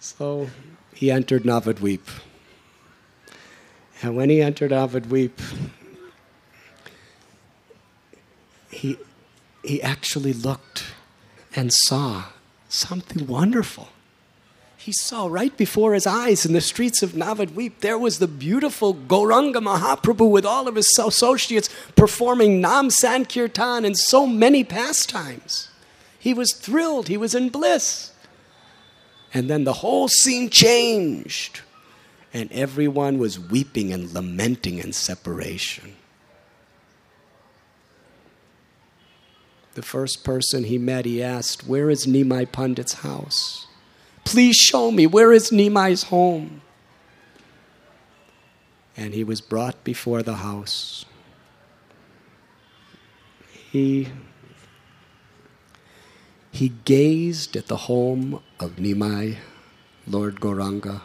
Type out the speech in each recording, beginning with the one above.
So he entered Navadvip. And when he entered Navadvip, he actually looked and saw something wonderful. He saw right before his eyes in the streets of Navadvip, there was the beautiful Gauranga Mahaprabhu with all of his associates performing Nam Sankirtan and so many pastimes. He was thrilled. He was in bliss. And then the whole scene changed. And everyone was weeping and lamenting in separation. The first person he met, he asked, "Where is Nimai Pandit's house? Please show me, where is Nimai's home?" And he was brought before the house. He gazed at the home of Nimai, Lord Gauranga,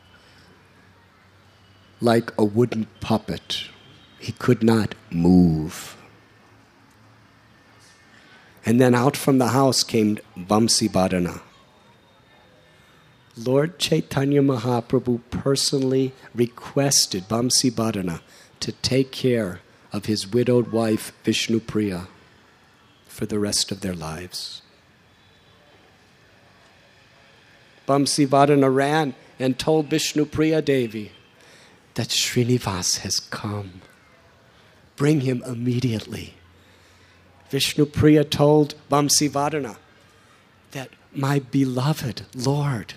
like a wooden puppet. He could not move. And then out from the house came Vamsivadana. Lord Chaitanya Mahaprabhu personally requested Vamsivadana to take care of his widowed wife Vishnupriya for the rest of their lives. Vamsivadana ran and told Vishnupriya Devi that Srinivas has come. Bring him immediately. Vishnupriya told Vamsivadana that my beloved Lord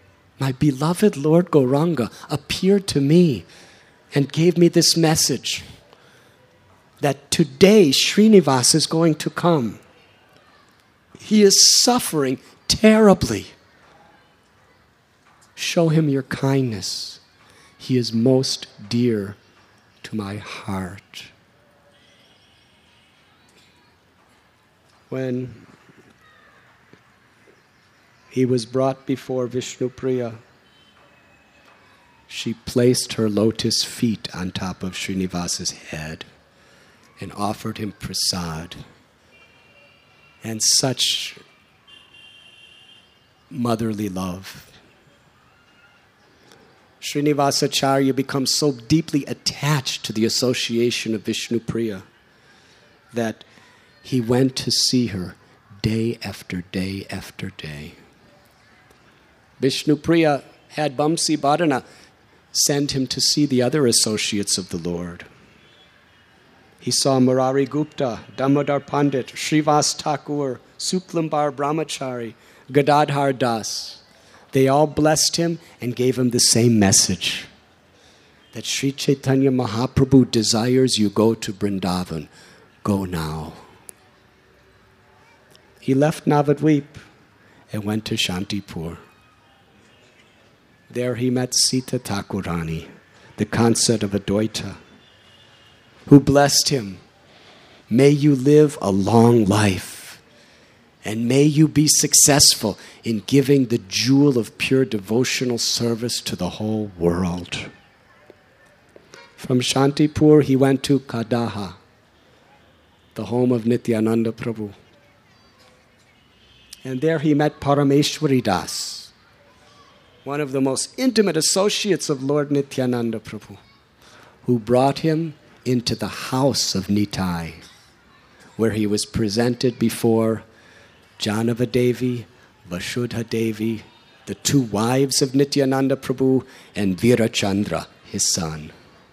Gauranga appeared to me and gave me this message that today Srinivas is going to come. He is suffering terribly. Show him your kindness. He is most dear to my heart. When he was brought before Vishnupriya, she placed her lotus feet on top of Srinivas's head and offered him prasad. And such motherly love. Srinivasacharya becomes so deeply attached to the association of Vishnupriya that he went to see her day after day after day. Vishnupriya had Vamsivadana send him to see the other associates of the Lord. He saw Murari Gupta, Damodar Pandit, Srivas Thakur, Suklambar Brahmachari, Gadadhar Das. They all blessed him and gave him the same message, that Sri Chaitanya Mahaprabhu desires you go to Vrindavan. Go now. He left Navadvip and went to Shantipur. There he met Sita Thakurani, the consort of Adwaita, who blessed him. May you live a long life, and may you be successful in giving the jewel of pure devotional service to the whole world. From Shantipur, he went to Kadaha, the home of Nityananda Prabhu. And there he met Parameshwari Das, one of the most intimate associates of Lord Nityananda Prabhu, who brought him into the house of Nitai, where he was presented before Janava Devi, Vasudha Devi, the two wives of Nityananda Prabhu, and Virachandra, his son.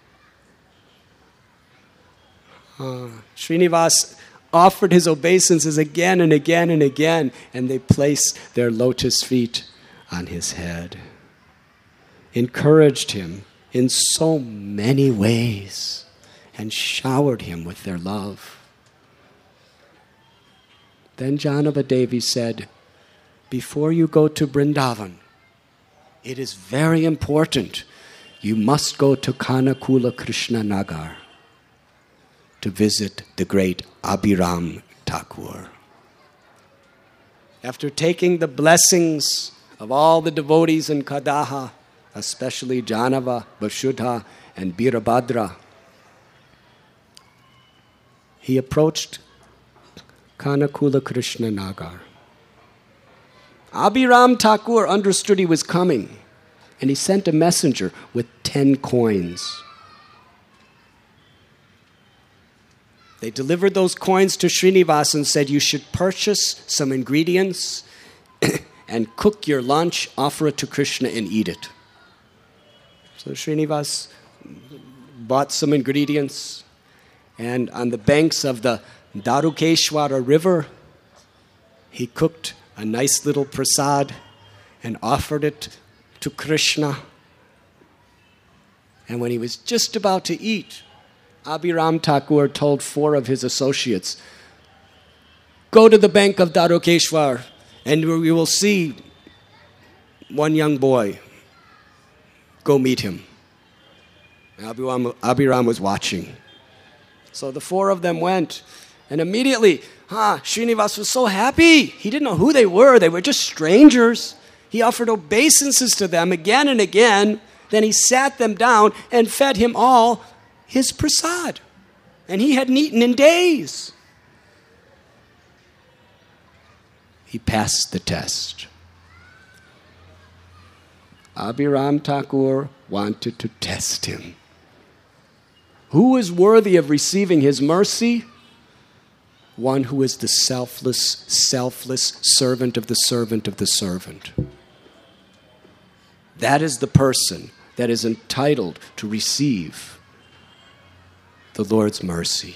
Srinivas offered his obeisances again and again and again, and they placed their lotus feet on his head, encouraged him in so many ways, and showered him with their love. Then Janava Devi said, before you go to Vrindavan, it is very important. You must go to Kanakula Krishna Nagar to visit the great Abhiram Thakur. After taking the blessings of all the devotees in Kadaha, especially Janava, Vasudha, and Birabhadra, he approached Kanakula Krishna Nagar. Abhiram Thakur understood he was coming, and he sent a messenger with 10 coins. They delivered those coins to Srinivas and said, you should purchase some ingredients and cook your lunch, offer it to Krishna and eat it. So Srinivas bought some ingredients, and on the banks of the Darukeshwara river, he cooked a nice little prasad and offered it to Krishna. And when he was just about to eat, Abhiram Thakur told 4 of his associates, go to the bank of Darukeshwar and you will see one young boy. Go meet him. Abhiram was watching. So the 4 of them went, and immediately, Srinivas was so happy. He didn't know who they were. They were just strangers. He offered obeisances to them again and again. Then he sat them down and fed him all his prasad. And he hadn't eaten in days. He passed the test. Abhiram Thakur wanted to test him. Who is worthy of receiving his mercy? One who is the selfless servant of the servant of the servant. That is the person that is entitled to receive the Lord's mercy.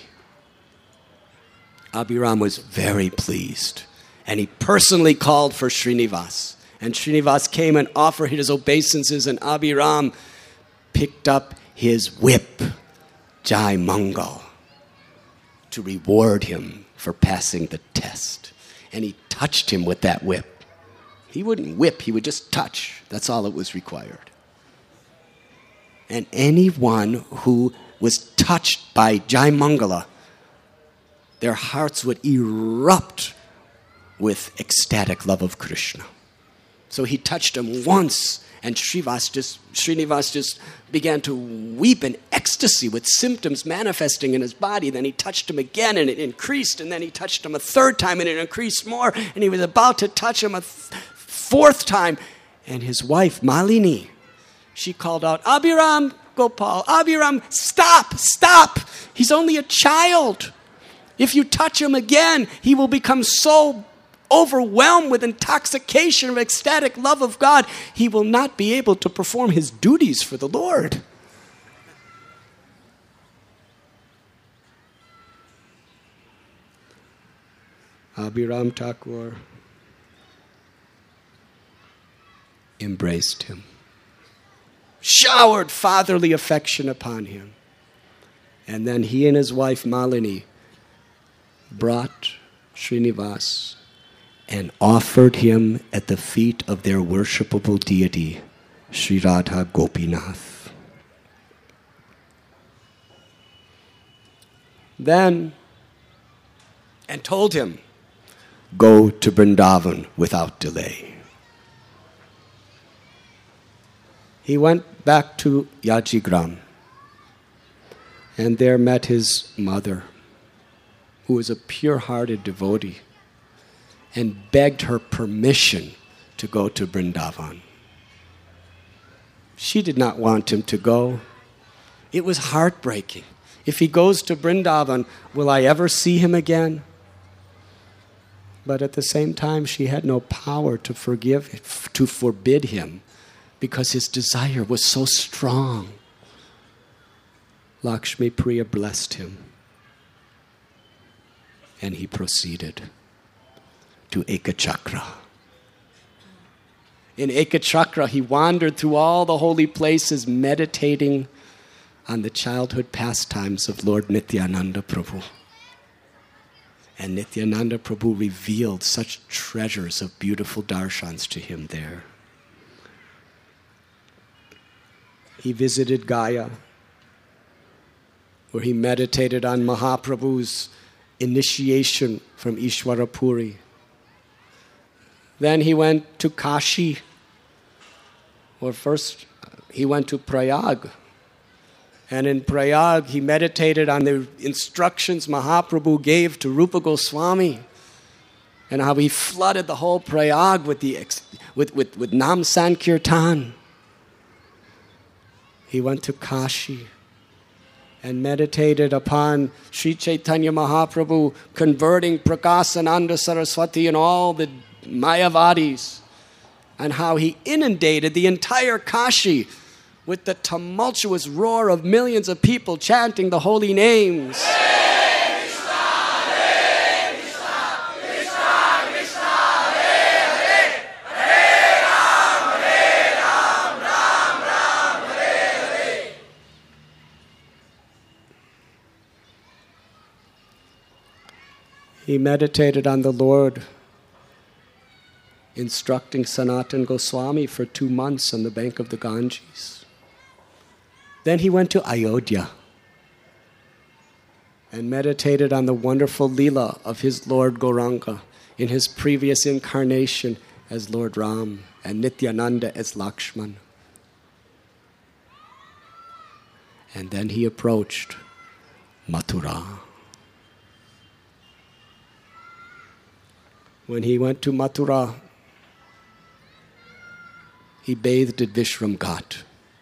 Abhiram was very pleased, and he personally called for Srinivas. And Srinivas came and offered his obeisances, and Abhiram picked up his whip, Jai Mangal, to reward him for passing the test. And he touched him with that whip. He wouldn't whip, he would just touch. That's all it was required. And anyone who was touched by Jai Mangala, their hearts would erupt with ecstatic love of Krishna. So he touched him once, and Srinivas just began to weep in ecstasy with symptoms manifesting in his body. Then he touched him again, and it increased. And then he touched him a 3rd time, and it increased more. And he was about to touch him a 4th time. And his wife, Malini, she called out, Abhiram Gopal, Abhiram, stop. He's only a child. If you touch him again, he will become so overwhelmed with intoxication of ecstatic love of God, he will not be able to perform his duties for the Lord. Abhiram Thakur embraced him, showered fatherly affection upon him. And then he and his wife Malini brought Srinivas and offered him at the feet of their worshipable deity, Sri Radha Gopinath. Then, and told him, go to Vrindavan without delay. He went back to Yajigram, and there met his mother, who was a pure-hearted devotee, and begged her permission to go to Vrindavan. She did not want him to go. It was heartbreaking. If he goes to Vrindavan, will I ever see him again? But at the same time, she had no power to forbid him, because his desire was so strong. Lakshmi Priya blessed him, and he proceeded to Ekachakra. In Ekachakra, he wandered through all the holy places, meditating on the childhood pastimes of Lord Nityananda Prabhu. And Nityananda Prabhu revealed such treasures of beautiful darshans to him there. He visited Gaya, where he meditated on Mahaprabhu's initiation from Ishwarapuri. Then he went to Kashi, or first he went to Prayag. And in Prayag, he meditated on the instructions Mahaprabhu gave to Rupa Goswami. and how he flooded the whole Prayag with Nam Sankirtan. He went to Kashi and meditated upon Sri Chaitanya Mahaprabhu converting Prakasananda Saraswati and all the Mayavadis, and how he inundated the entire Kashi with the tumultuous roar of millions of people chanting the holy names. He meditated on the Lord, instructing Sanatan Goswami for 2 months on the bank of the Ganges. Then he went to Ayodhya and meditated on the wonderful Leela of his Lord Gauranga in his previous incarnation as Lord Ram and Nityananda as Lakshman. And then he approached Mathura. When he went to Mathura, he bathed at Vishram Ghat.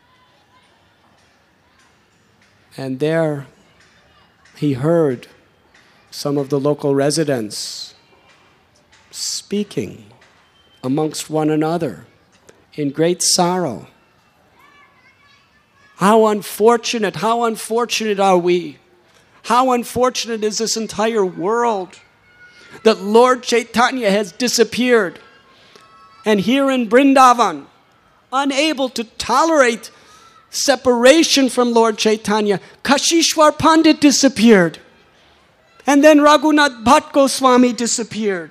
And there he heard some of the local residents speaking amongst one another in great sorrow. How unfortunate are we? How unfortunate is this entire world that Lord Chaitanya has disappeared. And here in Vrindavan, unable to tolerate separation from Lord Chaitanya, Kashishwar Pandit disappeared. And then Raghunath Bhatt Goswami disappeared.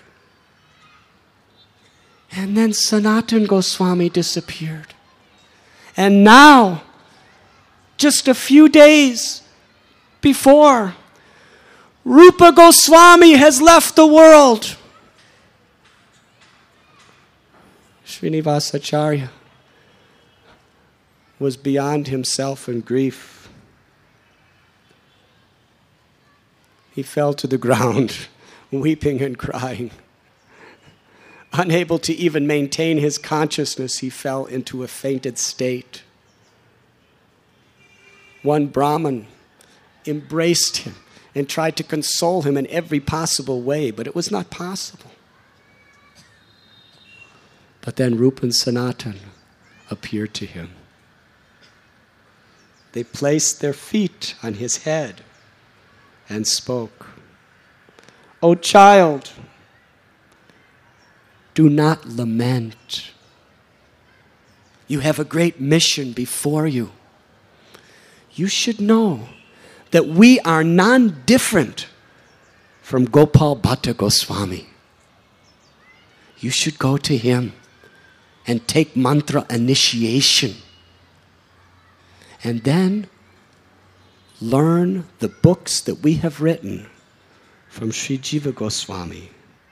And then Sanatan Goswami disappeared. And now, just a few days before, Rupa Goswami has left the world. Srinivasacharya was beyond himself in grief. He fell to the ground, weeping and crying. Unable to even maintain his consciousness, he fell into a fainted state. One Brahmin embraced him and tried to console him in every possible way, but it was not possible. But then Rupa and Sanatan appeared to him. They placed their feet on his head and spoke. "O child, do not lament. You have a great mission before you. You should know that we are non-different from Gopal Bhatta Goswami. You should go to him and take mantra initiation. And then learn the books that we have written from Sri Jiva Goswami.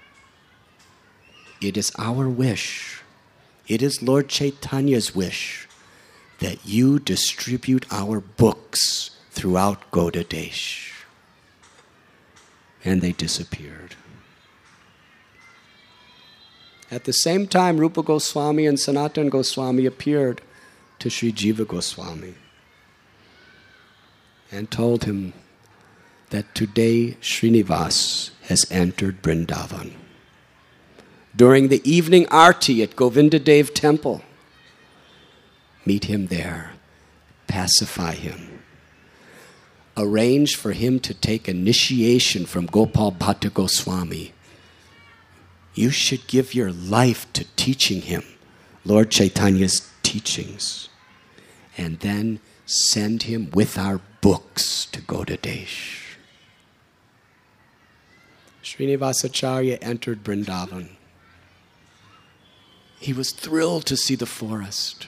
It is our wish, it is Lord Chaitanya's wish, that you distribute our books throughout Gauda Desh." And they disappeared. At the same time, Rupa Goswami and Sanatan Goswami appeared to Sri Jiva Goswami and told him that today Srinivas has entered Vrindavan. During the evening arti at Govindadev temple, meet him there, pacify him. Arrange for him to take initiation from Gopal Bhatta Goswami. You should give your life to teaching him Lord Chaitanya's teachings. And then send him with our books to Gauda Desh. Srinivasacharya entered Vrindavan. He was thrilled to see the forest.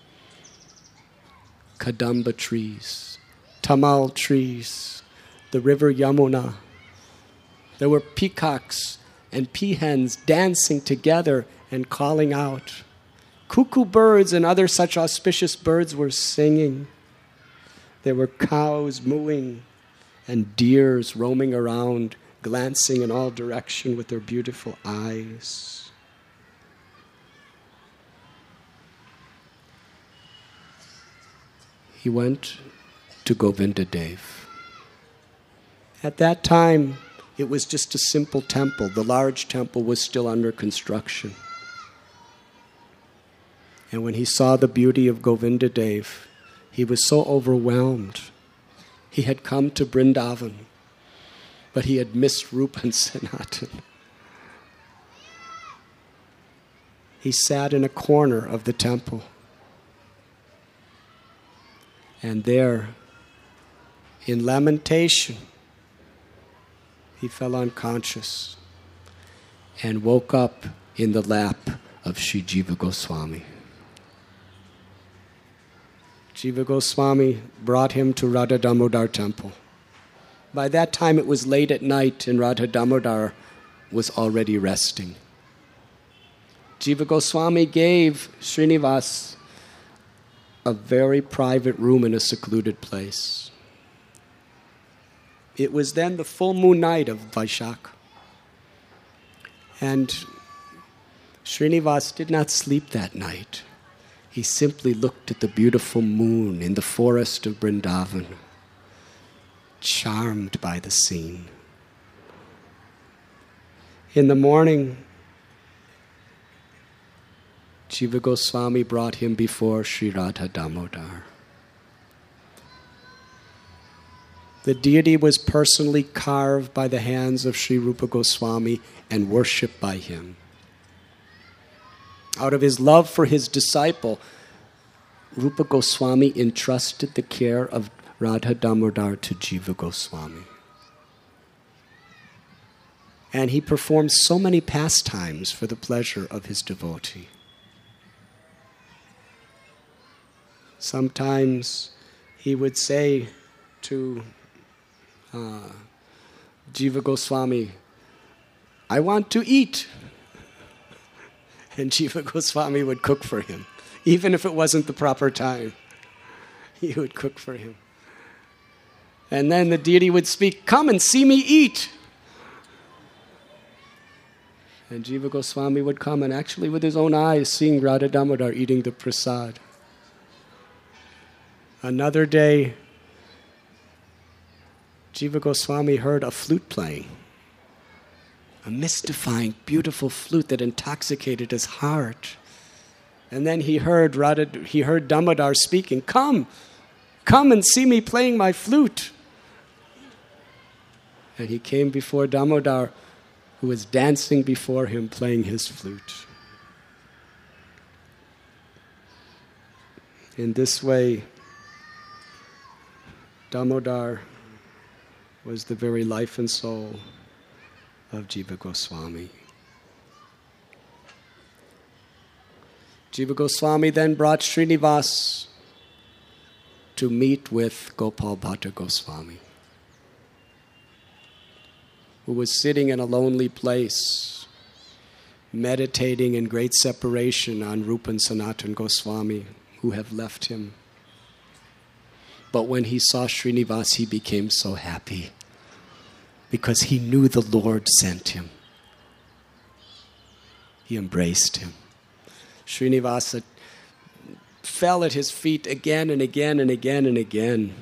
Kadamba trees, tamal trees, the river Yamuna. There were peacocks and peahens dancing together and calling out. Cuckoo birds and other such auspicious birds were singing. There were cows mooing and deers roaming around glancing in all directions with her beautiful eyes. He went to Govinda Dev. At that time, it was just a simple temple. The large temple was still under construction. And when he saw the beauty of Govinda Dev, he was so overwhelmed. He had come to Vrindavan, but he had missed Rupa and Sanatan. He sat in a corner of the temple. And there, in lamentation, he fell unconscious and woke up in the lap of Sri Jiva Goswami. Jiva Goswami brought him to Radha Damodar temple. By that time it was late at night and Radha Damodar was already resting. Jiva Goswami gave Srinivas a very private room in a secluded place. It was then the full moon night of Vaishakh. And Srinivas did not sleep that night. He simply looked at the beautiful moon in the forest of Vrindavan, charmed by the scene. In the morning, Jiva Goswami brought him before Sri Radha Damodar. The deity was personally carved by the hands of Sri Rupa Goswami and worshipped by him. Out of his love for his disciple, Rupa Goswami entrusted the care of Radha Damodar to Jiva Goswami. And he performed so many pastimes for the pleasure of his devotee. Sometimes he would say to Jiva Goswami, "I want to eat." And Jiva Goswami would cook for him. Even if it wasn't the proper time, he would cook for him. And then the deity would speak, "Come and see me eat." And Jiva Goswami would come and actually with his own eyes seeing Radha Damodar eating the prasad. Another day, Jiva Goswami heard a flute playing. A mystifying, beautiful flute that intoxicated his heart. And then he heard Damodar speaking, come and see me playing my flute." And he came before Damodar, who was dancing before him, playing his flute. In this way, Damodar was the very life and soul of Jiva Goswami. Jiva Goswami then brought Srinivas to meet with Gopal Bhatta Goswami, who was sitting in a lonely place, meditating in great separation on Rupa and Sanatan Goswami, who have left him. But when he saw Srinivas, he became so happy, because he knew the Lord sent him. He embraced him. Srinivasa fell at his feet again and again and again and again.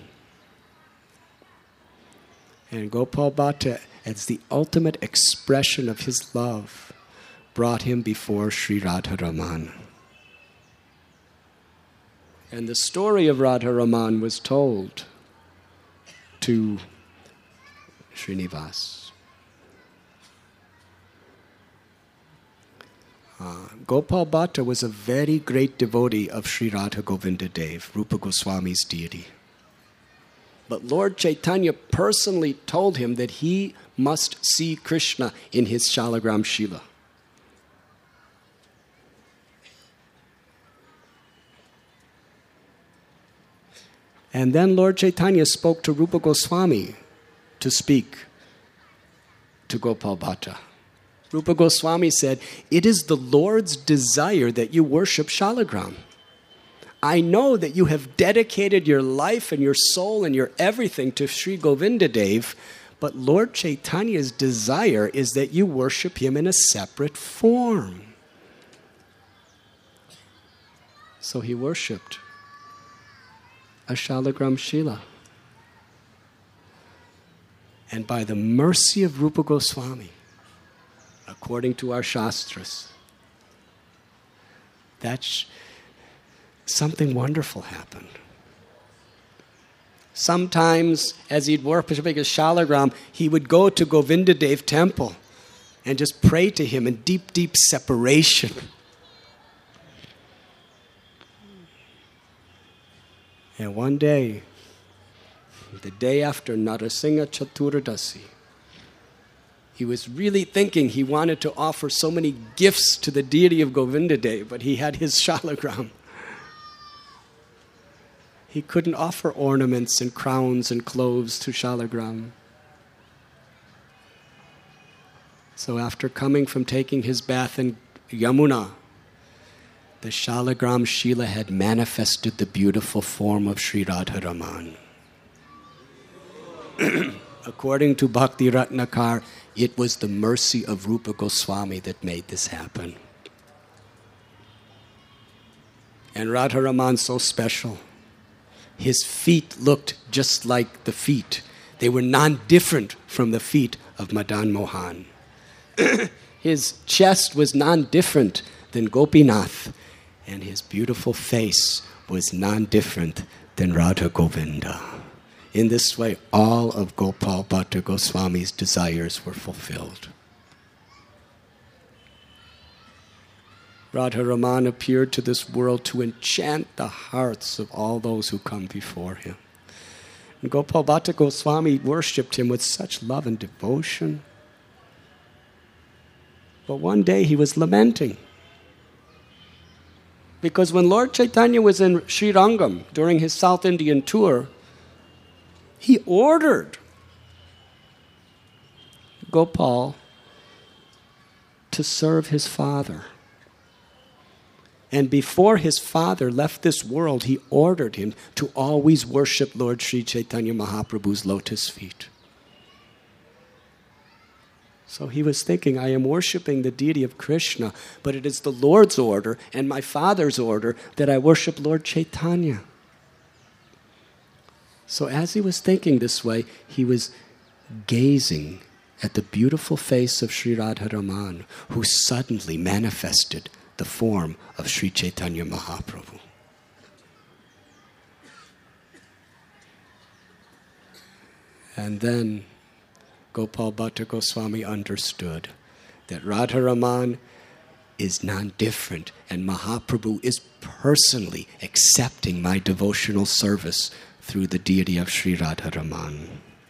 And Gopal Bhatta, as the ultimate expression of his love, brought him before Sri Radharaman. And the story of Radharaman was told to Srinivas. Gopal Bhatta was a very great devotee of Sri Radha Govinda Dev, Rupa Goswami's deity. But Lord Chaitanya personally told him that he must see Krishna in his Shalagram Shila. And then Lord Chaitanya spoke to Rupa Goswami to speak to Gopal Bhatta. Rupa Goswami said, "It is the Lord's desire that you worship Shalagram. I know that you have dedicated your life and your soul and your everything to Sri Govinda Dev, But Lord Chaitanya's desire is that you worship him in a separate form. So he worshipped a Shalagram Shila. And by the mercy of Rupa Goswami, according to our Shastras, something wonderful happened. Sometimes, as he'd worship a Shalagram, he would go to Govindadev temple and just pray to him in deep, deep separation. And one day, the day after Narasingha Chaturdasi, he was really thinking he wanted to offer so many gifts to the deity of Govindadev, but he had his Shalagram. He couldn't offer ornaments and crowns and clothes to Shalagram. So after coming from taking his bath in Yamuna, the Shalagram Shila had manifested the beautiful form of Sri Radharaman. According to Bhakti Ratnakar, it was the mercy of Rupa Goswami that made this happen. And Radharaman so special. His feet looked just like the feet. They were non-different from the feet of Madan Mohan. His chest was non-different than Gopinath, and his beautiful face was non-different than Radha Govinda. In this way, all of Gopal Bhatta Goswami's desires were fulfilled. Radharaman appeared to this world to enchant the hearts of all those who come before him. And Gopal Bhatta Goswami worshipped him with such love and devotion. But one day he was lamenting. Because when Lord Chaitanya was in Sri Rangam during his South Indian tour, he ordered Gopal to serve his father. And before his father left this world, he ordered him to always worship Lord Sri Chaitanya Mahaprabhu's lotus feet. So he was thinking, I am worshiping the deity of Krishna, but it is the Lord's order and my father's order that I worship Lord Chaitanya. So as he was thinking this way, he was gazing at the beautiful face of Sri Radharaman, who suddenly manifested the form of Sri Chaitanya Mahaprabhu. And then Gopal Bhatta Goswami understood that Radharaman is non-different and Mahaprabhu is personally accepting my devotional service through the deity of Sri Radharaman.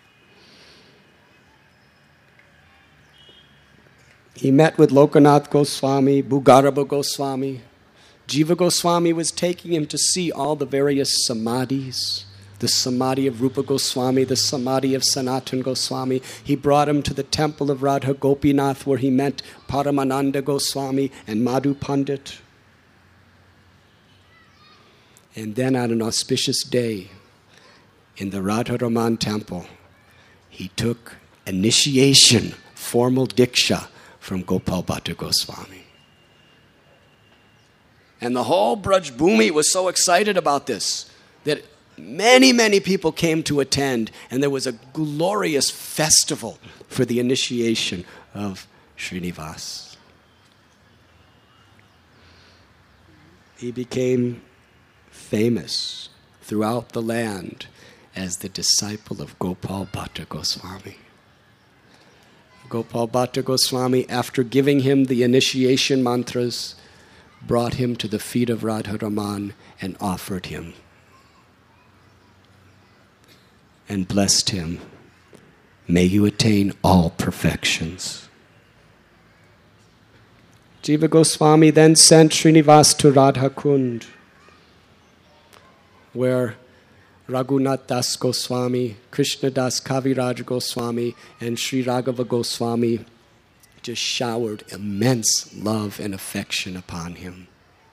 He met with Lokanath Goswami, Bhugarabha Goswami. Jiva Goswami was taking him to see all the various samadhis. The samadhi of Rupa Goswami, the samadhi of Sanatan Goswami. He brought him to the temple of Radha Gopinath where he met Paramananda Goswami and Madhu Pandit. And then on an auspicious day in the Radharaman temple, he took initiation, formal diksha from Gopal Bhatta Goswami. And the whole Braj Bhumi was so excited about this that many, many people came to attend, and there was a glorious festival for the initiation of Srinivas. He became famous throughout the land as the disciple of Gopal Bhatta Goswami. Gopal Bhatta Goswami, after giving him the initiation mantras, brought him to the feet of Radharaman and offered him and blessed him. May you attain all perfections. Jiva Goswami then sent Srinivas to Radha Kund, where Raghunath Das Goswami, Krishna Das Kaviraj Goswami, and Sri Raghava Goswami just showered immense love and affection upon him.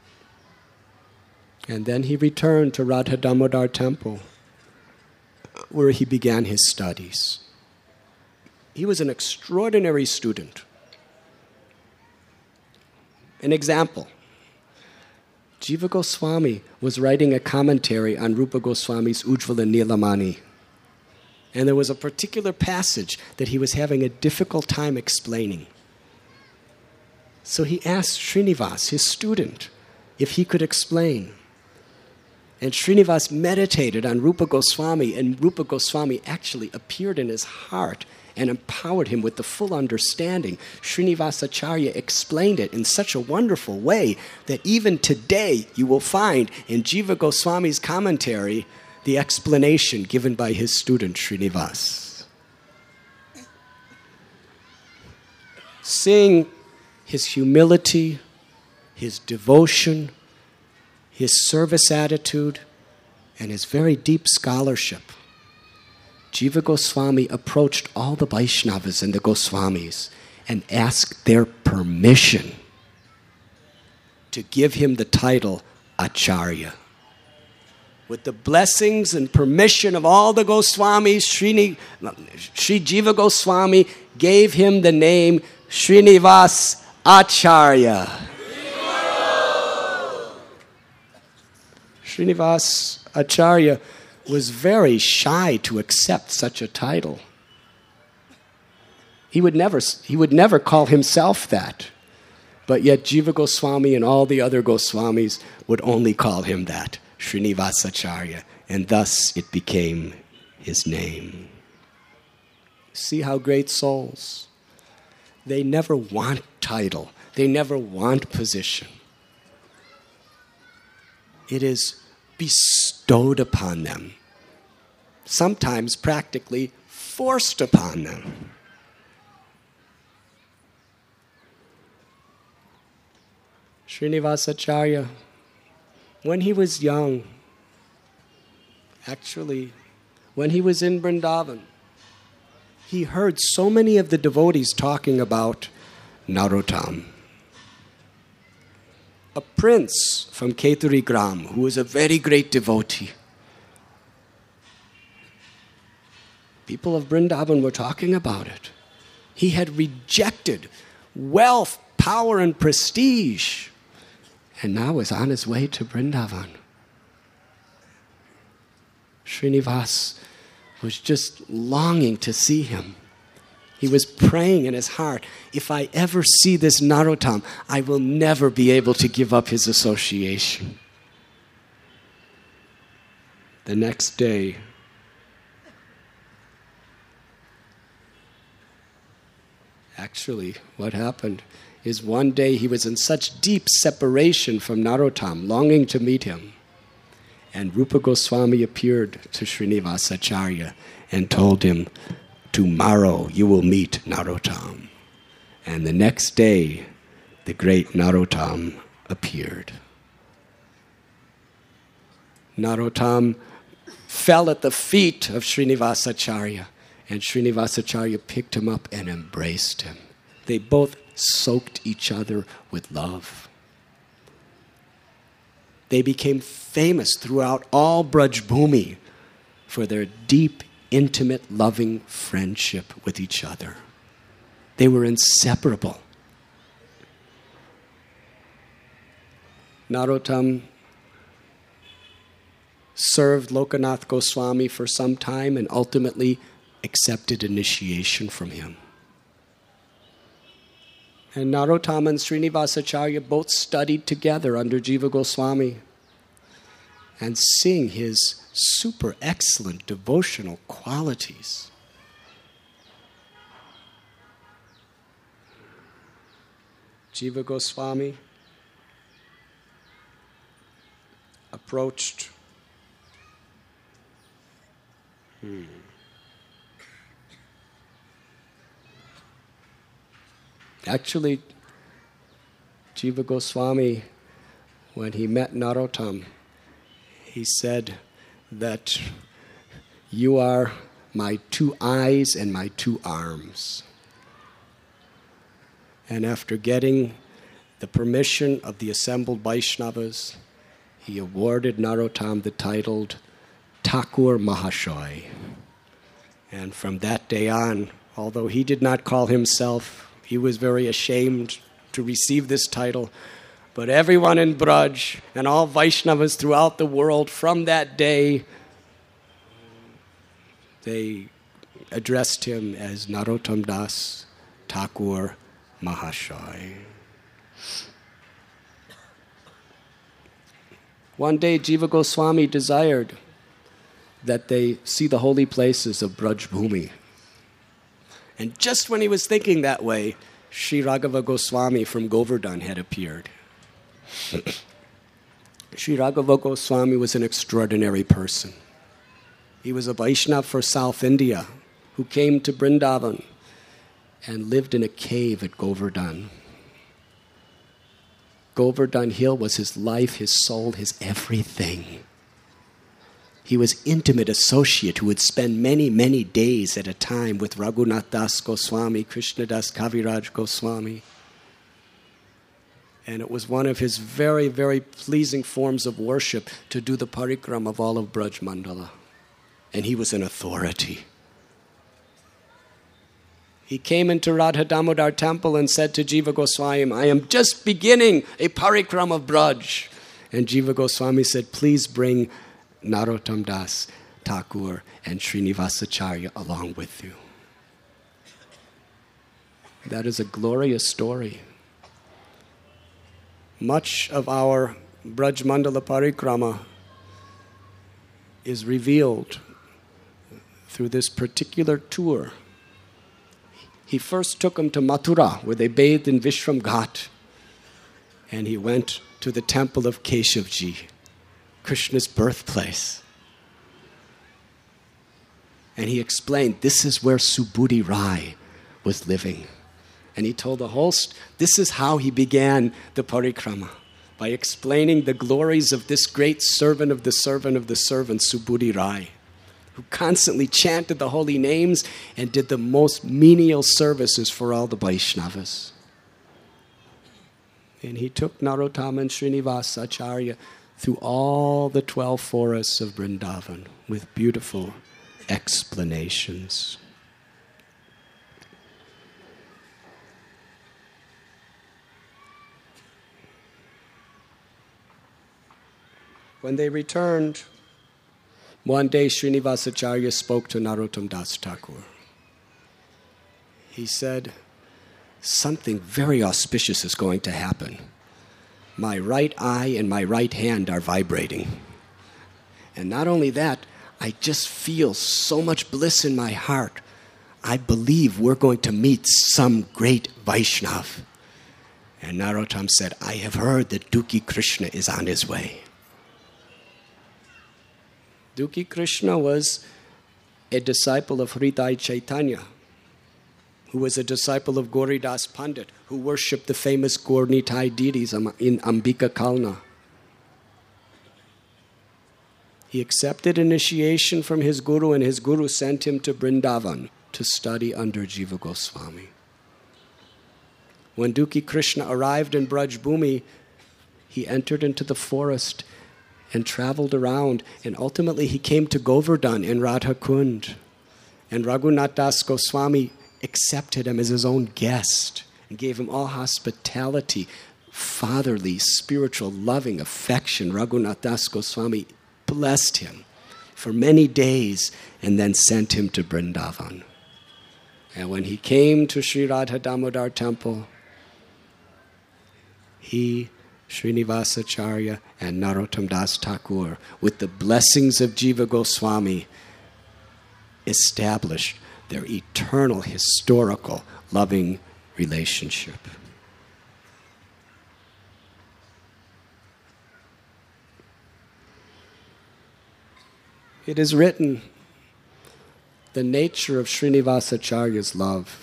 And then he returned to Radha Damodar temple, where he began his studies. He was an extraordinary student. An example. Jiva Goswami was writing a commentary on Rupa Goswami's Ujjvala Nilamani. And there was a particular passage that he was having a difficult time explaining. So he asked Srinivas, his student, if he could explain. And Srinivas meditated on Rupa Goswami, and Rupa Goswami actually appeared in his heart and empowered him with the full understanding. Srinivasacharya explained it in such a wonderful way that even today you will find in Jiva Goswami's commentary the explanation given by his student Srinivas. Seeing his humility, his devotion, his service attitude, and his very deep scholarship, Jiva Goswami approached all the Vaishnavas and the Goswamis and asked their permission to give him the title Acharya. With the blessings and permission of all the Goswamis, Sri Jiva Goswami gave him the name Srinivas Acharya. Srinivas Acharya was very shy to accept such a title. He would never call himself that. But yet Jiva Goswami and all the other Goswamis would only call him that, Srinivasacharya, and thus it became his name. See how great souls. They never want title. They never want position. It is bestowed upon them, sometimes practically forced upon them. Srinivasacharya, when he was young, actually, when he was in Vrindavan, he heard so many of the devotees talking about Narottam, a prince from Keturi Gram who was a very great devotee. People of Vrindavan were talking about it. He had rejected wealth, power, and prestige, and now was on his way to Vrindavan. Srinivas was just longing to see him. He was praying in his heart, if I ever see this Narottam, I will never be able to give up his association. The next day, actually, what happened is one day he was in such deep separation from Narottam, longing to meet him. And Rupa Goswami appeared to Srinivasacharya and told him, tomorrow you will meet Narottam. And the next day, the great Narottam appeared. Narottam fell at the feet of Srinivasacharya, and Srinivasacharya picked him up and embraced him. They both soaked each other with love. They became famous throughout all Braj Bhumi for their deep, intimate, loving friendship with each other. They were inseparable. Narottam served Lokanath Goswami for some time and ultimately accepted initiation from him. And Narottam and Srinivasacharya both studied together under Jiva Goswami. And seeing his super excellent devotional qualities, Jiva Goswami approached Actually, Jiva Goswami, when he met Narottam, he said that you are my two eyes and my two arms. And after getting the permission of the assembled Vaishnavas, he awarded Narottam the title Thakur Mahashoy. And from that day on, although he did not call himself, he was very ashamed to receive this title. But everyone in Braj and all Vaishnavas throughout the world from that day, they addressed him as Narottam Das Thakur Mahashay. One day, Jiva Goswami desired that they see the holy places of Braj Bhumi. And just when he was thinking that way, Sri Raghava Goswami from Govardhan had appeared. Sri Raghava Goswami was an extraordinary person. He was a Vaishnava for South India who came to Vrindavan and lived in a cave at Govardhan. Govardhan Hill was his life, his soul, his everything. He was intimate associate who would spend many, many days at a time with Raghunath Das Goswami, Krishnadas Kaviraj Goswami. And it was one of his very, very pleasing forms of worship to do the parikram of all of Braj Mandala. And he was an authority. He came into Radha Damodar temple and said to Jiva Goswami, I am just beginning a parikram of Braj. And Jiva Goswami said, please bring Narottam Das Thakur and Srinivasacharya along with you. That is a glorious story. Much of our Braj Mandala Parikrama is revealed through this particular tour. He first took him to Mathura, where they bathed in Vishram Ghat, and he went to the temple of Keshavji, Krishna's birthplace. And he explained, this is where Subudhi Rai was living. And he told the whole, this is how he began the parikrama, by explaining the glories of this great servant of the servant of the servant, Subudhi Rai, who constantly chanted the holy names and did the most menial services for all the Vaishnavas. And he took Narottam and Srinivas Acharya through all the 12 forests of Vrindavan with beautiful explanations. When they returned, one day Srinivasacharya spoke to Narottam Das Thakur. He said, something very auspicious is going to happen. My right eye and my right hand are vibrating. And not only that, I just feel so much bliss in my heart. I believe we're going to meet some great Vaishnav. And Narottam said, I have heard that Dukhi Krishna is on his way. Dukhi Krishna was a disciple of Hridai Chaitanya, who was a disciple of Gauridas Pandit, who worshipped the famous Gaur-Nitai deities in Ambika Kalna. He accepted initiation from his guru, and his guru sent him to Vrindavan to study under Jiva Goswami. When Dukhi Krishna arrived in Braj Bhumi, he entered into the forest and traveled around, and ultimately he came to Govardhan in Radha Kund. And Raghunath Das Goswami accepted him as his own guest and gave him all hospitality, fatherly, spiritual, loving affection. Raghunath Das Goswami blessed him for many days and then sent him to Vrindavan. And when he came to Sri Radha Damodar temple, he, Srinivasacharya, and Narottam Das Thakur, with the blessings of Jiva Goswami, established their eternal, historical, loving relationship. It is written, the nature of Srinivasacharya's love.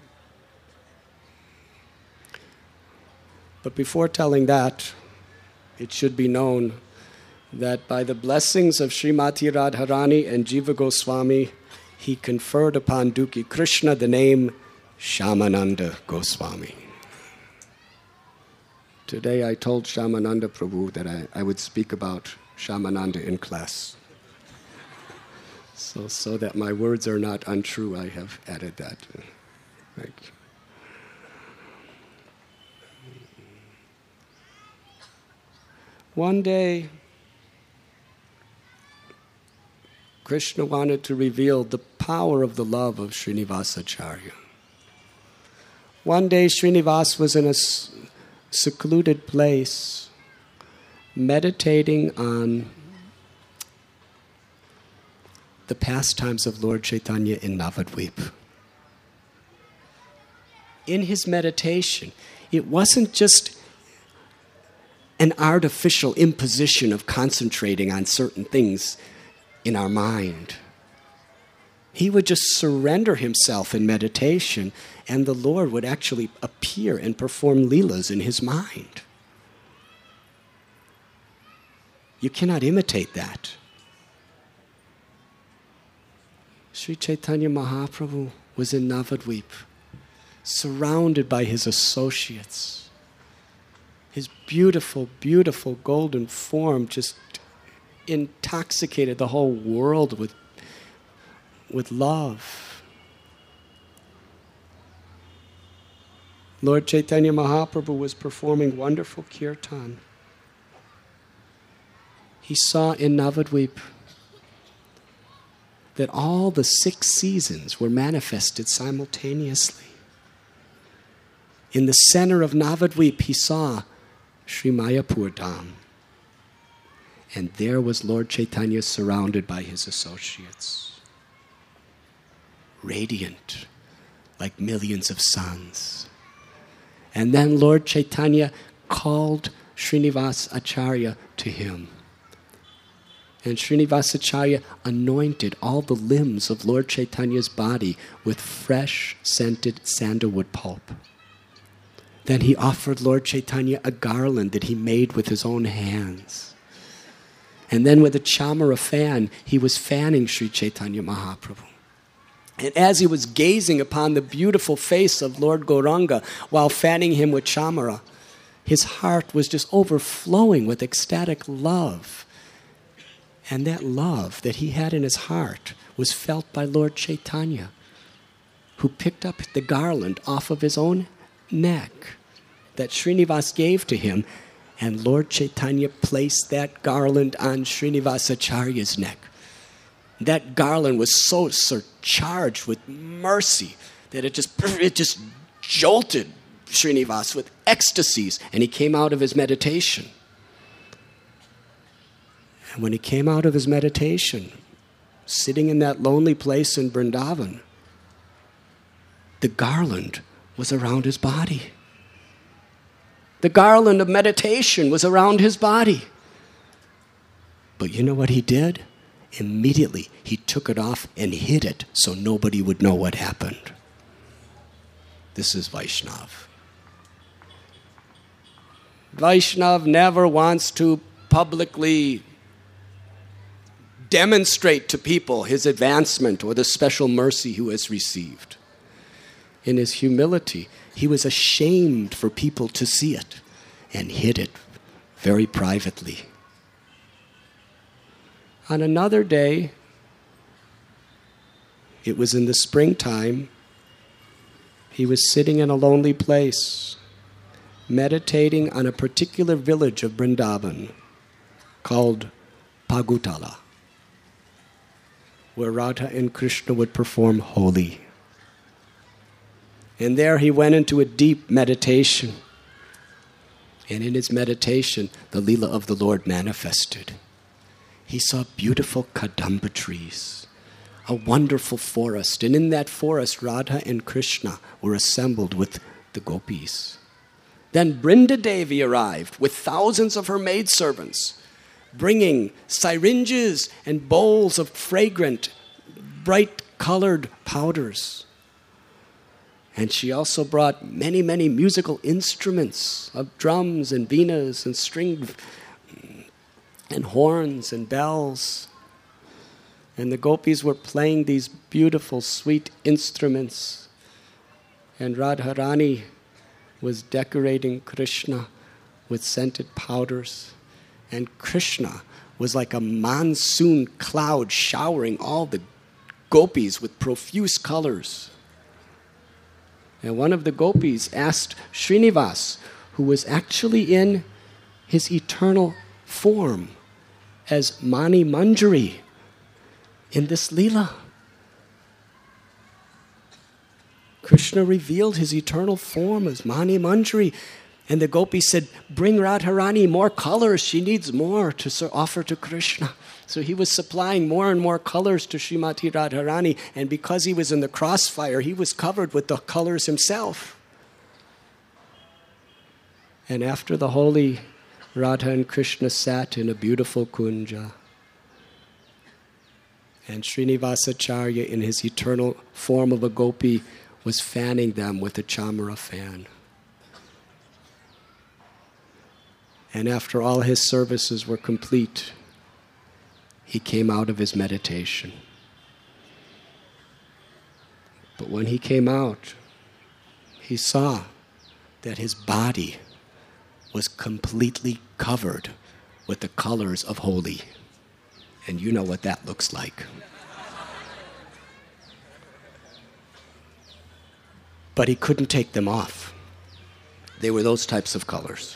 But before telling that, it should be known that by the blessings of Srimati Radharani and Jiva Goswami, he conferred upon Dukhi Krishna the name Shyamananda Goswami. Today I told Shyamananda Prabhu that I would speak about Shyamananda in class. So that my words are not untrue, I have added that. Thank you. One day, Krishna wanted to reveal the power of the love of Srinivasacharya. One day, Srinivas was in a secluded place, meditating on the pastimes of Lord Chaitanya in Navadvip. In his meditation, it wasn't just an artificial imposition of concentrating on certain things in our mind. He would just surrender himself in meditation, and the Lord would actually appear and perform leelas in his mind. You cannot imitate that. Sri Chaitanya Mahaprabhu was in Navadvip, surrounded by his associates. His beautiful, beautiful golden form just intoxicated the whole world with love. Lord Chaitanya Mahaprabhu was performing wonderful kirtan. He saw in Navadvip that all the 6 seasons were manifested simultaneously. In the center of Navadvip, he saw Sri Mayapur Dham. And there was Lord Chaitanya surrounded by his associates, radiant like millions of suns. And then Lord Chaitanya called Srinivas Acharya to him. And Srinivas Acharya anointed all the limbs of Lord Chaitanya's body with fresh scented sandalwood pulp. Then he offered Lord Chaitanya a garland that he made with his own hands. And then with a chamara fan, he was fanning Sri Chaitanya Mahaprabhu. And as he was gazing upon the beautiful face of Lord Gauranga while fanning him with chamara, his heart was just overflowing with ecstatic love. And that love that he had in his heart was felt by Lord Chaitanya, who picked up the garland off of his own neck that Srinivas gave to him, and Lord Chaitanya placed that garland on Srinivas Acharya's neck. That garland was so surcharged with mercy that it just jolted Srinivas with ecstasies, and he came out of his meditation. And when he came out of his meditation, sitting in that lonely place in Vrindavan, the garland was around his body. The garland of meditation was around his body. But you know what he did? Immediately, he took it off and hid it so nobody would know what happened. This is Vaishnav. Vaishnav never wants to publicly demonstrate to people his advancement or the special mercy he has received. In his humility, he was ashamed for people to see it and hid it very privately. On another day, it was in the springtime, he was sitting in a lonely place, meditating on a particular village of Vrindavan called Pagutala, where Radha and Krishna would perform Holi. And there he went into a deep meditation. And in his meditation, the Leela of the Lord manifested. He saw beautiful kadamba trees, a wonderful forest. And in that forest, Radha and Krishna were assembled with the gopis. Then Brinda Devi arrived with thousands of her maidservants, bringing syringes and bowls of fragrant, bright-colored powders. And she also brought many, many musical instruments of drums and venas and string and horns and bells. And the gopis were playing these beautiful, sweet instruments. And Radharani was decorating Krishna with scented powders. And Krishna was like a monsoon cloud showering all the gopis with profuse colors. And one of the gopis asked Srinivas, who was actually in his eternal form as Mani Manjari in this Leela. Krishna revealed his eternal form as Mani Manjari. And the gopi said, bring Radharani more colors. She needs more to offer to Krishna. So he was supplying more and more colors to Srimati Radharani. And because he was in the crossfire, he was covered with the colors himself. And after the holy Radha and Krishna sat in a beautiful kunja, and Srinivasacharya in his eternal form of a gopi was fanning them with a chamara fan. And after all his services were complete, he came out of his meditation. But when he came out, he saw that his body was completely covered with the colors of holy. And you know what that looks like. But he couldn't take them off. They were those types of colors.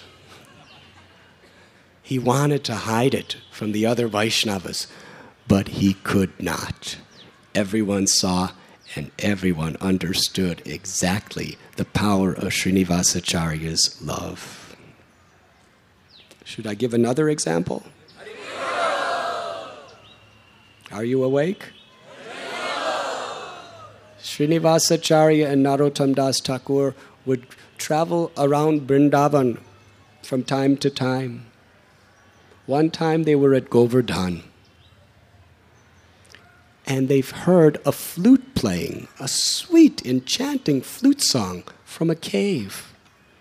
He wanted to hide it from the other Vaishnavas, but he could not. Everyone saw and everyone understood exactly the power of Srinivasacharya's love. Should I give another example? Are you awake? Srinivasacharya and Narottam Das Thakur would travel around Vrindavan from time to time. One time they were at Govardhan, and they've heard a flute playing, a sweet, enchanting flute song from a cave.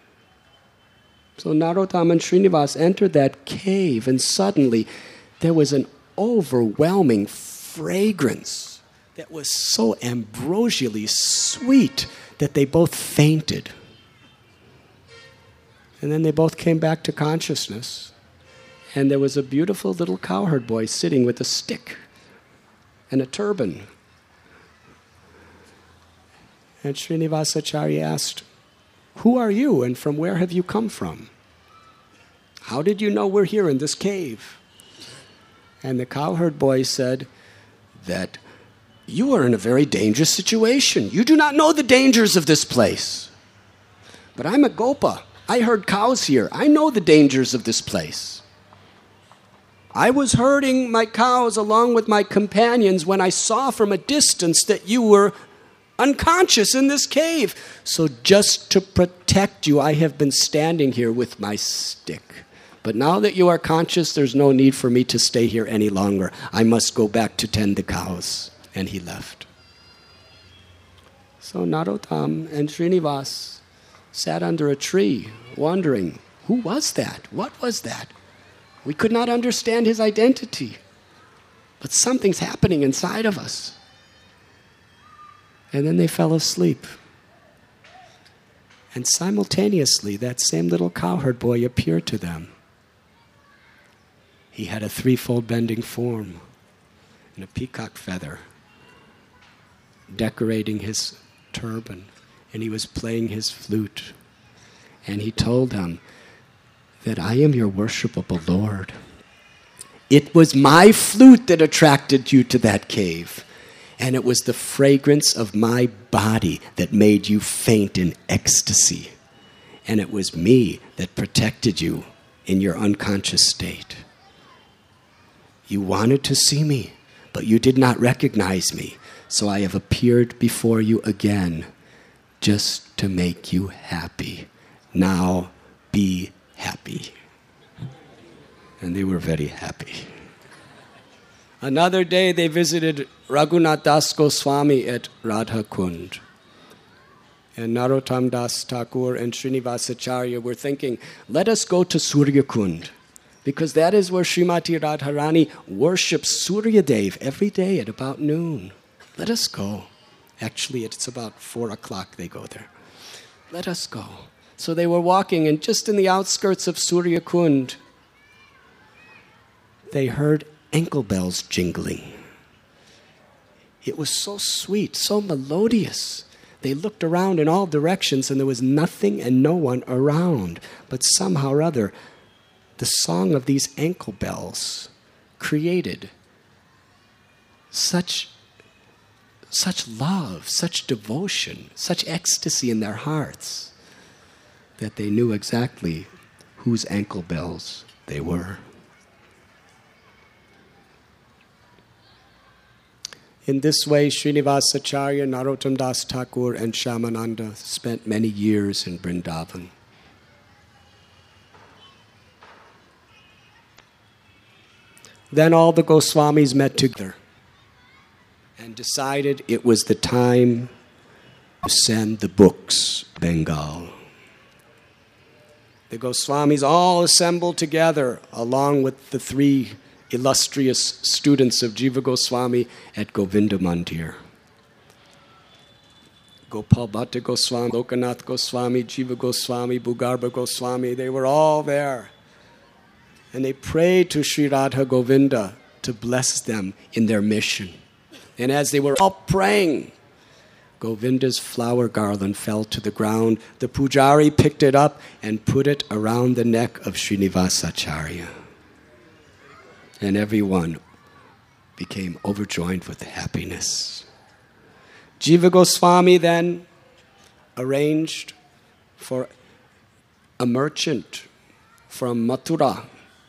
So Narottam and Srinivas entered that cave, and suddenly there was an overwhelming fragrance that was so ambrosially sweet that they both fainted. And then they both came back to consciousness. And there was a beautiful little cowherd boy sitting with a stick and a turban. And Srinivasacharya asked, who are you and from where have you come from? How did you know we're here in this cave? And the cowherd boy said that you are in a very dangerous situation. You do not know the dangers of this place. But I'm a Gopa. I herd cows here. I know the dangers of this place. I was herding my cows along with my companions when I saw from a distance that you were unconscious in this cave. So just to protect you, I have been standing here with my stick. But now that you are conscious, there's no need for me to stay here any longer. I must go back to tend the cows. And he left. So Narottam and Srinivas sat under a tree, wondering, who was that? What was that? We could not understand his identity. But something's happening inside of us. And then they fell asleep. And simultaneously, that same little cowherd boy appeared to them. He had a threefold bending form and a peacock feather, decorating his turban, and he was playing his flute. And he told them that I am your worshipable Lord. It was my flute that attracted you to that cave, and it was the fragrance of my body that made you faint in ecstasy, and it was me that protected you in your unconscious state. You wanted to see me, but you did not recognize me. So I have appeared before you again just to make you happy. Now be happy. And they were very happy. Another day they visited Raghunath Das Goswami at Radha Kund. And Narottam Das Thakur and Srinivasacharya were thinking, let us go to Surya Kund, because that is where Srimati Radharani worships Surya Dev every day at about noon. Let us go. Actually, it's about 4 o'clock they go there. Let us go. So they were walking, and just in the outskirts of Surya Kund, they heard ankle bells jingling. It was so sweet, so melodious. They looked around in all directions and there was nothing and no one around. But somehow or other, the song of these ankle bells created such love, such devotion, such ecstasy in their hearts that they knew exactly whose ankle bells they were. In this way, Srinivasacharya, Narottam Das Thakur, and Shyamananda spent many years in Vrindavan. Then all the Goswamis met together and decided it was the time to send the books to Bengal. The Goswamis all assembled together along with the three illustrious students of Jiva Goswami at Govinda Mandir. Gopal Bhatta Goswami, Lokanath Goswami, Jiva Goswami, Bhugarbha Goswami, they were all there. And they prayed to Sri Radha Govinda to bless them in their mission. And as they were all praying, Govinda's flower garland fell to the ground. The pujari picked it up and put it around the neck of Srinivasacharya. And everyone became overjoyed with happiness. Jiva Goswami then arranged for a merchant from Mathura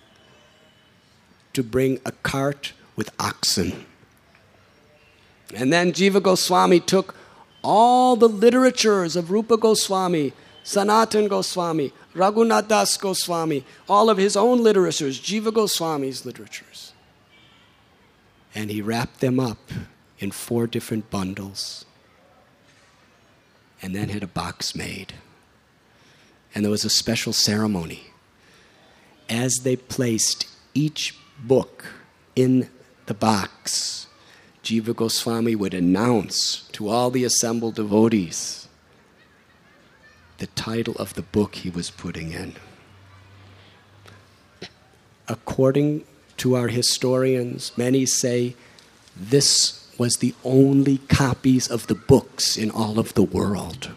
to bring a cart with oxen. And then Jiva Goswami took all the literatures of Rupa Goswami, Sanatan Goswami, Raghunath Das Goswami, all of his own literatures, Jiva Goswami's literatures. And he wrapped them up in 4 different bundles and then had a box made. And there was a special ceremony. As they placed each book in the box, Jiva Goswami would announce to all the assembled devotees the title of the book he was putting in. According to our historians, many say this was the only copies of the books in all of the world.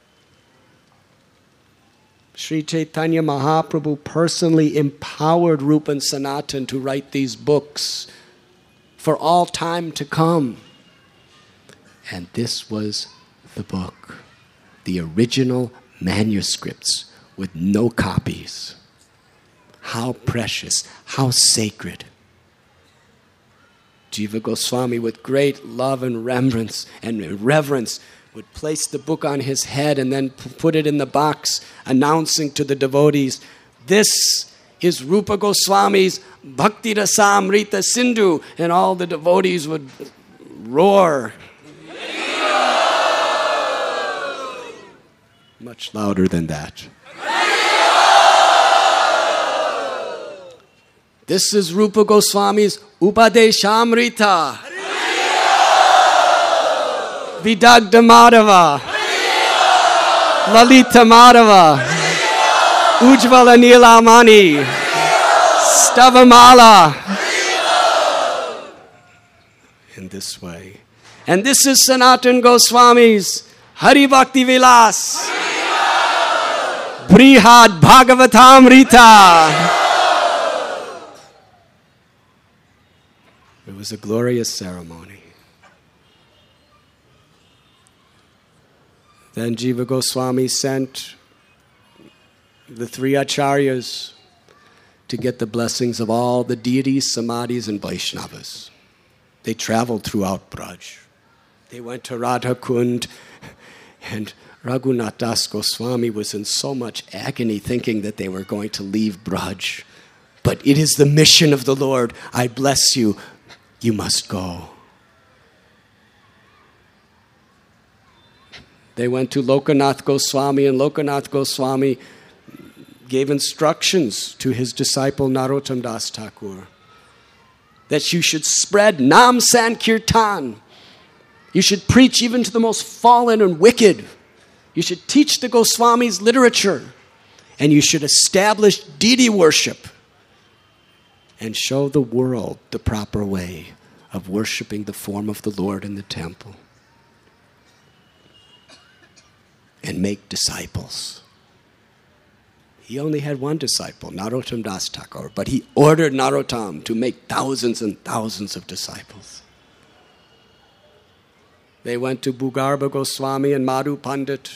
Sri Chaitanya Mahaprabhu personally empowered Rupa and Sanatan to write these books for all time to come. And this was the book, the original manuscripts with no copies. How precious, how sacred. Jiva Goswami, with great love and reverence, would place the book on his head and then put it in the box, announcing to the devotees, this is Rupa Goswami's Bhakti Rasamrita Sindhu. And all the devotees would roar. Much louder than that. This is Rupa Goswami's Upadeshamrita. Vidagdha Madhava. Lalita Madhava. Ujjvala Nilamani. Stavamala. In this way. And this is Sanatan Goswami's Hari Bhakti Vilas. Brihad Bhagavatamrita. It was a glorious ceremony. Then Jiva Goswami sent the 3 acharyas to get the blessings of all the deities, samadhis, and Vaishnavas. They traveled throughout Braj. They went to Radha Kund, and Raghunath Das Goswami was in so much agony thinking that they were going to leave Braj. But it is the mission of the Lord. I bless you. You must go. They went to Lokanath Goswami, and Lokanath Goswami gave instructions to his disciple Narottam Das Thakur that you should spread Nam Sankirtan. You should preach even to the most fallen and wicked. You should teach the Goswamis literature, and you should establish deity worship. and show the world the proper way of worshiping the form of the Lord in the temple. And make disciples. He only had one disciple, Narottam Das Thakur, but he ordered Narottam to make thousands and thousands of disciples. They went to Bhugarbha Goswami and Madhu Pandit.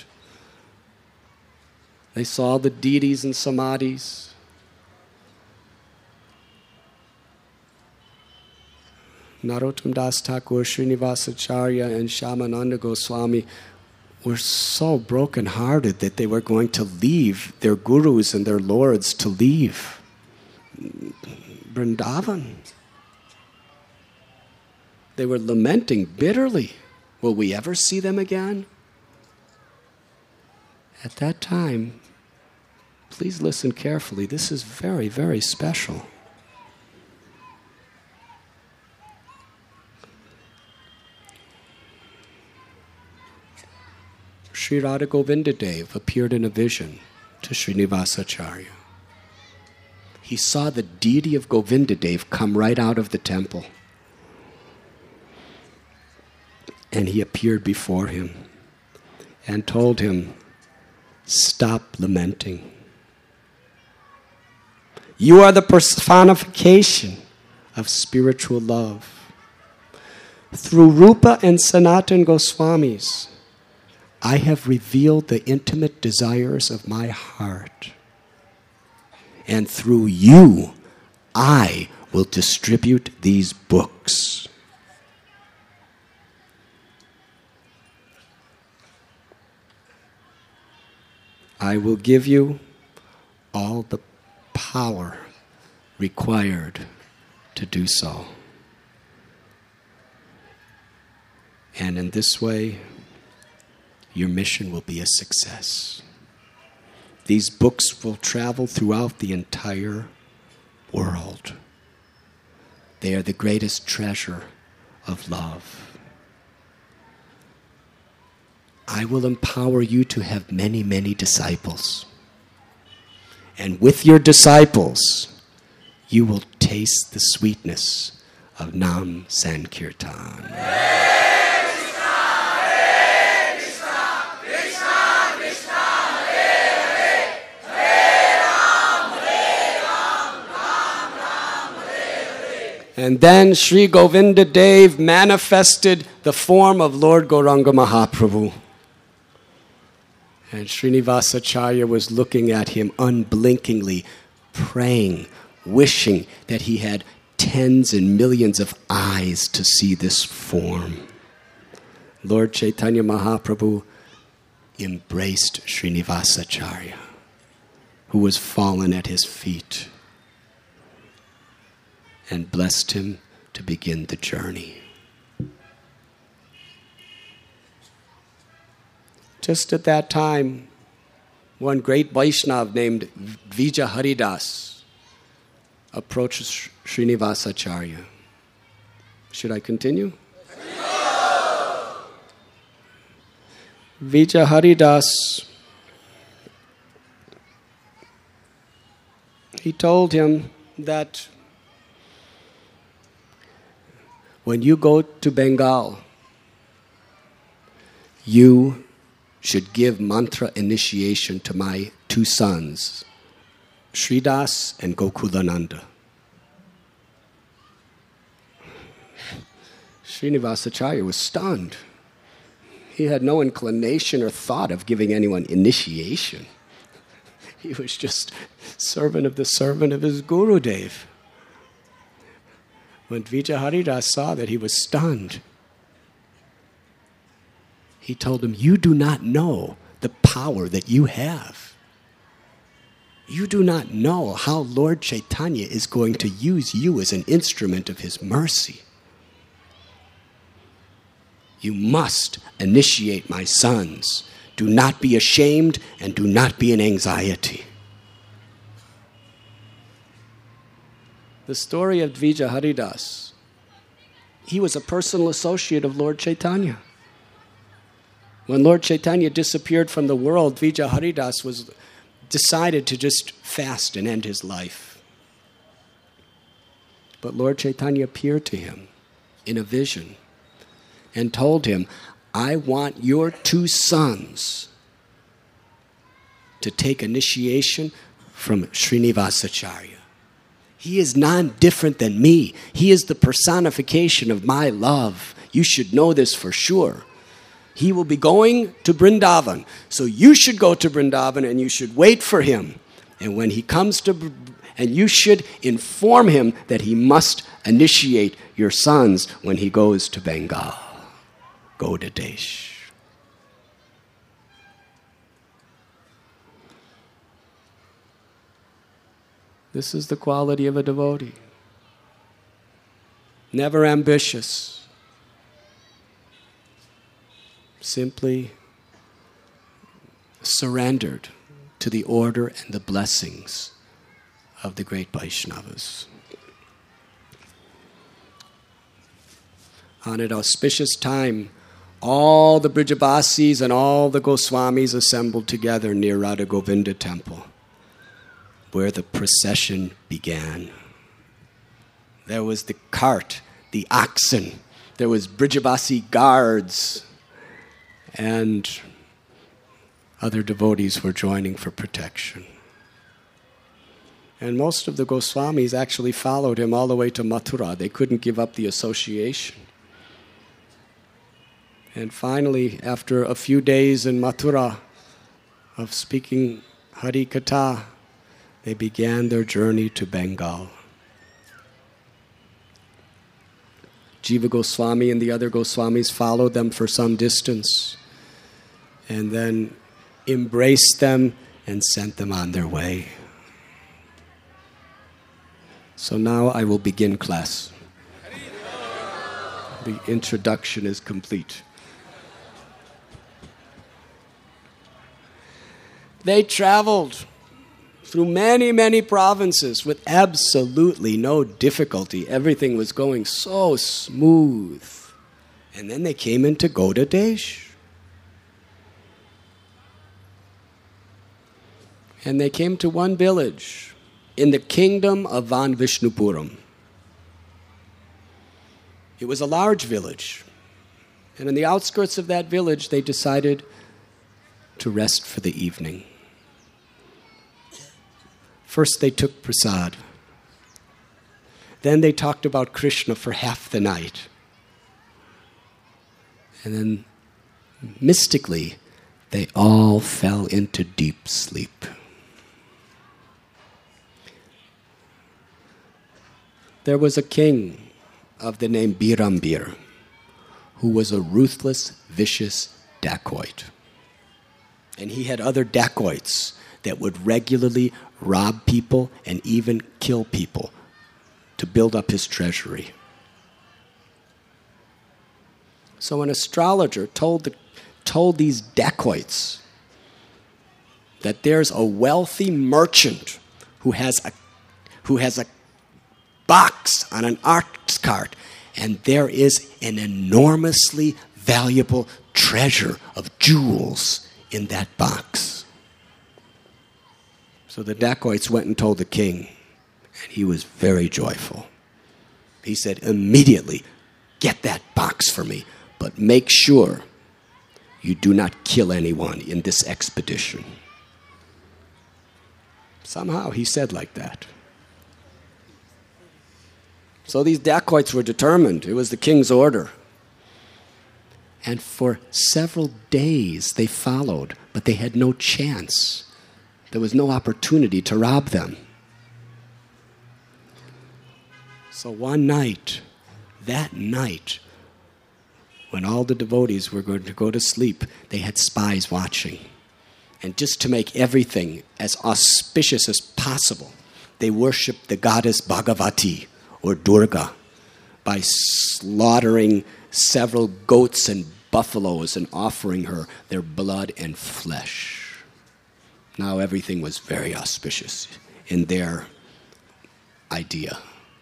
They saw the deities and samadhis. Narottam Das Thakur, Srinivasacharya, and Shyamananda Goswami were so broken-hearted that they were going to leave their gurus and their lords to leave Vrindavan. They were lamenting bitterly. Will we ever see them again? At that time, please listen carefully. This is very, very special. Sri Radha Govinda Dev appeared in a vision to Srinivasacharya. He saw the deity of Govinda Dev come right out of the temple. And he appeared before him and told him, stop lamenting. You are the personification of spiritual love. Through Rupa and Sanatan Goswamis, I have revealed the intimate desires of my heart. And through you, I will distribute these books. I will give you all the power required to do so. And in this way, your mission will be a success. These books will travel throughout the entire world. They are the greatest treasure of love. I will empower you to have many, many disciples. And with your disciples, you will taste the sweetness of Nam Sankirtan. And then Sri Govinda Dev manifested the form of Lord Gauranga Mahaprabhu. And Srinivasacharya was looking at him unblinkingly, praying, wishing that he had tens and millions of eyes to see this form. Lord Chaitanya Mahaprabhu embraced Srinivasacharya, who was fallen at his feet, and blessed him to begin the journey. Just at that time, one great Vaishnav named Vijay Haridas approached Srinivasacharya. Should I continue? Vijay Haridas, he told him that when you go to Bengal, you should give mantra initiation to my two sons, Sridas and Gokulananda. Srinivasacharya was stunned. He had no inclination or thought of giving anyone initiation. He was just servant of his Gurudev. When Vijay Haridas saw that, he was stunned. He told him, you do not know the power that you have. You do not know how Lord Chaitanya is going to use you as an instrument of his mercy. You must initiate my sons. Do not be ashamed and do not be in anxiety. The story of Vijay Haridas, he was a personal associate of Lord Chaitanya. When Lord Chaitanya disappeared from the world, Vijay Haridas decided to just fast and end his life. But Lord Chaitanya appeared to him in a vision and told him, I want your 2 sons to take initiation from Srinivasacharya. He is non-different than me. He is the personification of my love. You should know this for sure. He will be going to Vrindavan. So you should go to Vrindavan and you should wait for him. And when he comes to, and you should inform him that he must initiate your sons when he goes to Bengal. Go to Desh. This is the quality of a devotee. Never ambitious. Simply surrendered to the order and the blessings of the great Vaishnavas. On an auspicious time, all the Brijavasis and all the Goswamis assembled together near Radha Govinda temple, where the procession began. There was the cart, the oxen, there was Brijavasi guards, and other devotees were joining for protection. And most of the Goswamis actually followed him all the way to Mathura. They couldn't give up the association. And finally, after a few days in Mathura of speaking Hari Katha, they began their journey to Bengal. Jiva Goswami and the other Goswamis followed them for some distance and then embraced them and sent them on their way. So now I will begin class. The introduction is complete. They traveled through many, many provinces with absolutely no difficulty. Everything was going so smooth. And then they came into Gauda Desh. And they came to one village in the kingdom of Van Vishnupuram. It was a large village. And in the outskirts of that village, they decided to rest for the evening. First, they took prasad. Then they talked about Krishna for half the night. And then, mystically, they all fell into deep sleep. There was a king of the name Birambir who was a ruthless, vicious dacoit. And he had other dacoits that would regularly rob people and even kill people to build up his treasury. So an astrologer told these dacoits that there's a wealthy merchant who has a box on an ox cart, and there is an enormously valuable treasure of jewels in that box. So the dacoits went and told the king, and he was very joyful. He said, immediately, get that box for me, but make sure you do not kill anyone in this expedition. Somehow he said like that. So these dacoits were determined. It was the king's order. And for several days they followed, but they had no chance. There was no opportunity to rob them. So one night, that night, when all the devotees were going to go to sleep, they had spies watching. And just to make everything as auspicious as possible, they worshipped the goddess Bhagavati, or Durga, by slaughtering several goats and buffaloes and offering her their blood and flesh. Now everything was very auspicious in their idea.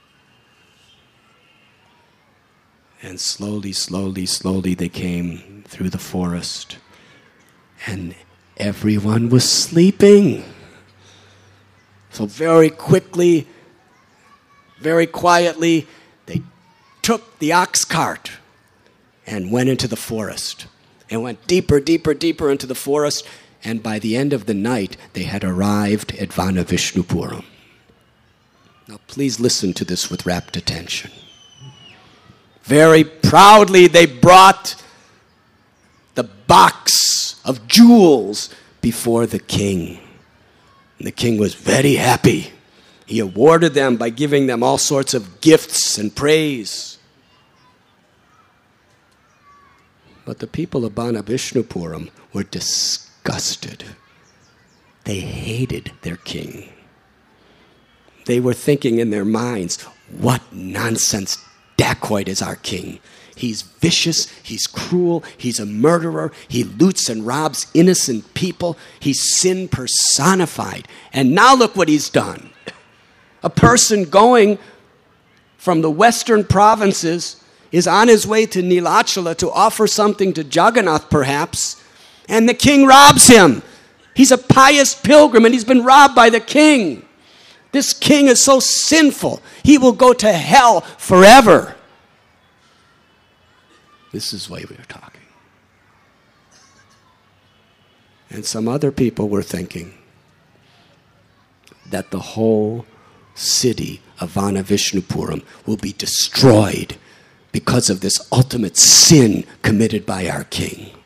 And slowly, slowly, slowly they came through the forest. And everyone was sleeping. So very quickly, very quietly, they took the ox cart and went into the forest and went deeper, deeper, deeper into the forest. And by the end of the night, they had arrived at Vana-Vishnupuram. Now, please listen to this with rapt attention. Very proudly, they brought the box of jewels before the king. And the king was very happy. He awarded them by giving them all sorts of gifts and praise. But the people of Vana-Vishnupuram were disgusted. They hated their king. They were thinking in their minds, what nonsense dacoit is our king. He's vicious, he's cruel, he's a murderer, he loots and robs innocent people, he's sin personified. And now look what he's done. A person going from the western provinces is on his way to Nilachala to offer something to Jagannath perhaps, and the king robs him. He's a pious pilgrim and he's been robbed by the king. This king is so sinful, he will go to hell forever. This is why we were talking. And some other people were thinking that the whole city of Vana-Vishnupuram will be destroyed because of this ultimate sin committed by our king.